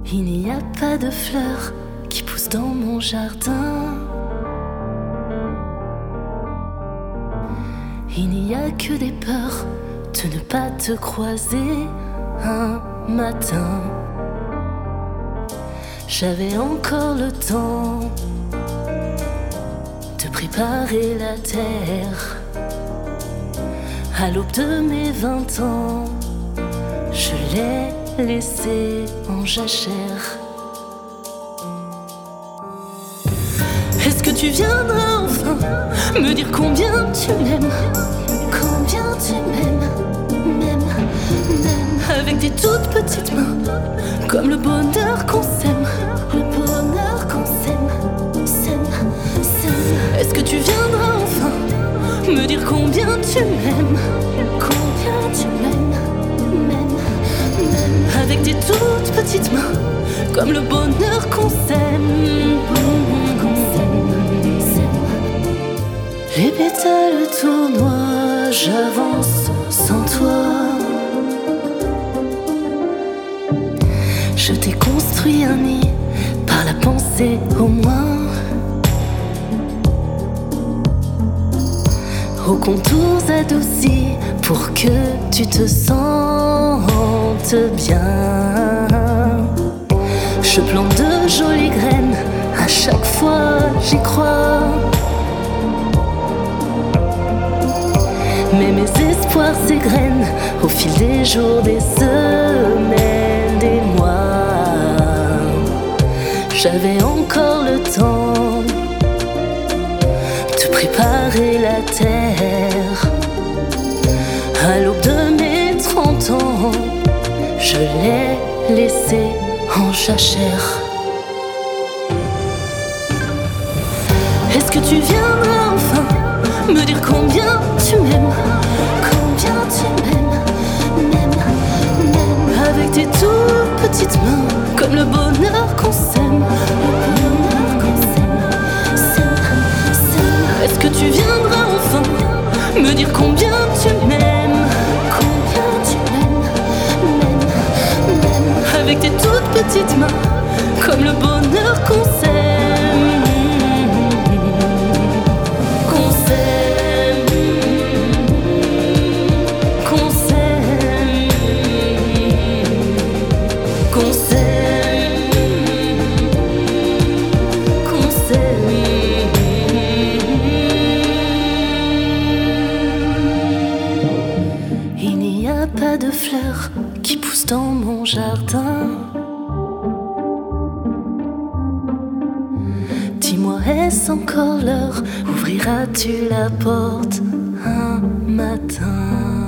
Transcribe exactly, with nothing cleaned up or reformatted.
Il n'y a pas de fleurs qui poussent dans mon jardin. Il n'y a que des peurs de ne pas te croiser un matin. J'avais encore le temps de préparer la terre. À l'aube de mes vingt ans, je l'ai laissé en jachère. Est-ce que tu viendras enfin me dire combien tu m'aimes? Combien tu m'aimes? Même, même. Avec des toutes petites mains, comme le bonheur qu'on s'aime. Le bonheur qu'on s'aime, s'aime, s'aime. Est-ce que tu viendras enfin me dire combien tu m'aimes? Combien tu m'aimes? Même, même. Avec des toutes petites mains, comme le bonheur qu'on s'aime. Les pétales tournoient, j'avance sans toi. Je t'ai construit un nid par la pensée au moins, aux contours adoucis pour que tu te sentes bien. Je plante de jolies graines, à chaque fois j'y crois. Mais mes espoirs s'égrènent au fil des jours, des semaines, des mois. J'avais encore le temps de préparer la terre. À l'aube de mes trente ans, je l'ai laissé en jachère. Est-ce que tu viendras enfin me dire combien tu m'aimes? Combien tu m'aimes? Même, même. Avec tes toutes petites mains, comme le bonheur qu'on s'aime. Le bonheur qu'on s'aime, s'aime, s'aime. Est-ce que tu viendras enfin me dire combien tu m'aimes? Combien tu m'aimes? Même, même. Avec tes toutes petites mains, comme le bonheur qu'on s'aime. Il n'y a pas de fleurs qui poussent dans mon jardin. Dis-moi, est-ce encore l'heure? Ouvriras-tu la porte un matin?